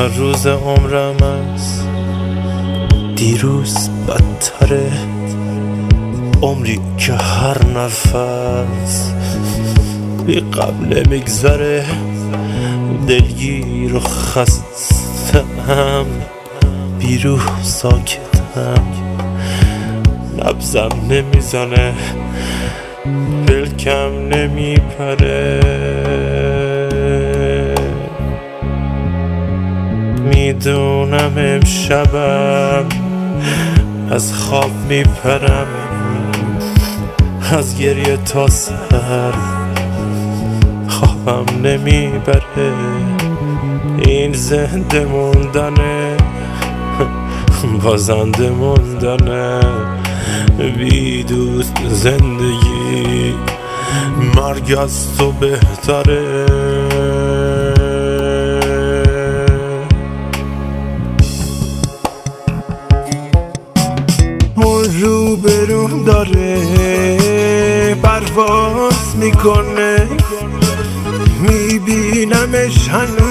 هر روز عمرم از دیروز بدتره، عمری که هر نفس بی غم نمیگذره، دلگیر و خستم، بیروح ساکتم، نبضم نمیزنه، پلکم نمیپره، میدونم امشبم از خواب میپرم، از گریه تا سر خوابم نمیبره، این زنده موندنه بازنده موندنه، بی دوست زندگی مرگ از تو بهتره. اون رو برون داره پرواز میکنه، میبینمش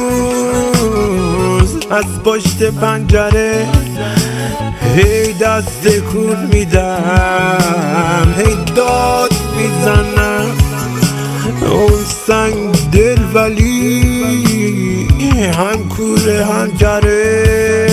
هنوز از پشت پنجره، هی دست تکون میدم، هی داد میزنم، اون سنگ دل ولی هم کوره هم کره.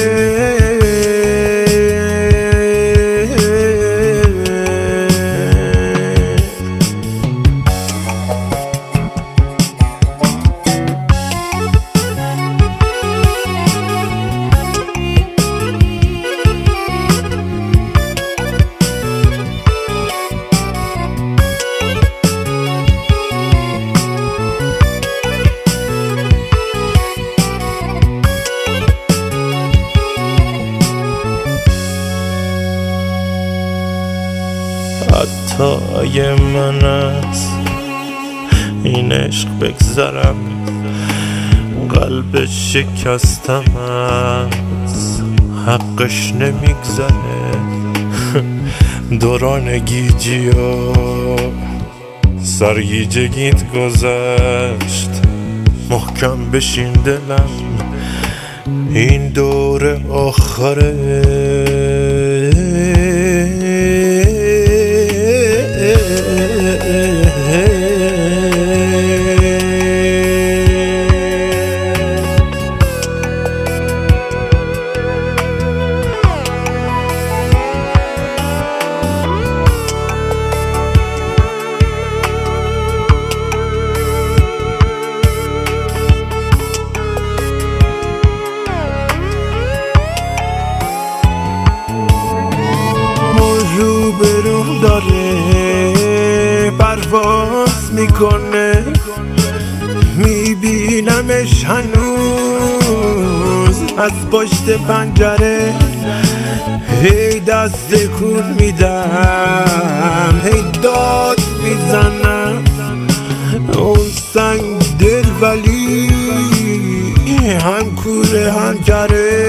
حتی اگه من از این عشق بگذرم، قلب شکستم از حقش نمیگذره، دوران گیجی و سرگیجگیت گذشت، محکم بشین دلم این دور آخره. روبرو داره پرواز میکنه، میبینمش هنوز از پشت پنجره، هی دست تکون میدم، هی داد میزنم، اون سنگ دل ولی هم کوره هم کره.